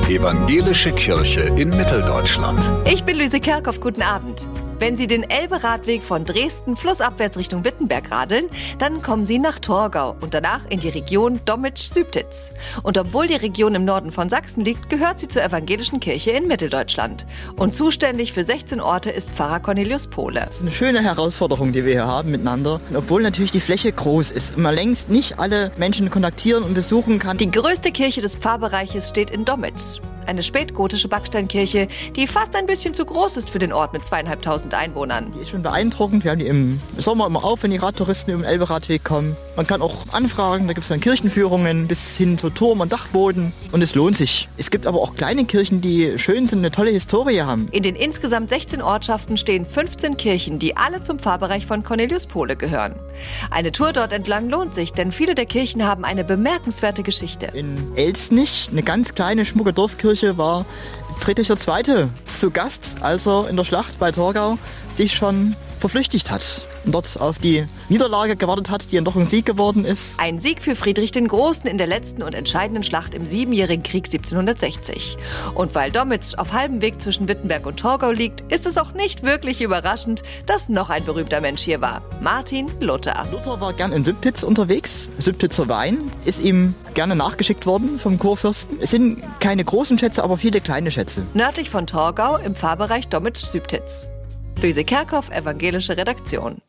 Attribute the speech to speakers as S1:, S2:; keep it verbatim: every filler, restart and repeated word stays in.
S1: Evangelische Kirche in Mitteldeutschland.
S2: Ich bin Luise Kerkhoff, guten Abend. Wenn Sie den Elbe-Radweg von Dresden flussabwärts Richtung Wittenberg radeln, dann kommen Sie nach Torgau und danach in die Region Dommitsch-Sübtitz. Und obwohl die Region im Norden von Sachsen liegt, gehört sie zur Evangelischen Kirche in Mitteldeutschland. Und zuständig für sechzehn Orte ist Pfarrer Cornelius Pohle.
S3: Das ist eine schöne Herausforderung, die wir hier haben miteinander. Obwohl natürlich die Fläche groß ist und man längst nicht alle Menschen kontaktieren und besuchen kann.
S2: Die größte Kirche des Pfarrbereiches steht in Dommitsch. Eine spätgotische Backsteinkirche, die fast ein bisschen zu groß ist für den Ort mit zweieinhalbtausend Einwohnern.
S3: Die ist schon beeindruckend. Wir haben die im Sommer immer auf, wenn die Radtouristen über den Elbe-Radweg kommen. Man kann auch anfragen, da gibt es dann Kirchenführungen bis hin zu Turm und Dachboden. Und es lohnt sich. Es gibt aber auch kleine Kirchen, die schön sind, eine tolle Historie haben.
S2: In den insgesamt sechzehn Ortschaften stehen fünfzehn Kirchen, die alle zum Pfarrbereich von Cornelius Pohle gehören. Eine Tour dort entlang lohnt sich, denn viele der Kirchen haben eine bemerkenswerte Geschichte.
S3: In Elsnich, eine ganz kleine, schmucke Dorfkirche, war Friedrich der Zweite zu Gast, als er in der Schlacht bei Torgau sich schon verflüchtigt hat und dort auf die Niederlage gewartet hat, die dann doch ein Sieg geworden ist.
S2: Ein Sieg für Friedrich den Großen in der letzten und entscheidenden Schlacht im Siebenjährigen Krieg siebzehnhundertsechzig. Und weil Dommitsch auf halbem Weg zwischen Wittenberg und Torgau liegt, ist es auch nicht wirklich überraschend, dass noch ein berühmter Mensch hier war: Martin Luther.
S3: Luther war gern in Sübtitz unterwegs. Sübtitzer Wein ist ihm gerne nachgeschickt worden vom Kurfürsten. Es sind keine großen Schätze, aber viele kleine Schätze.
S2: Nördlich von Torgau im Pfarrbereich Dommitsch-Sübtitz. Luise Kerkhoff, Evangelische Redaktion.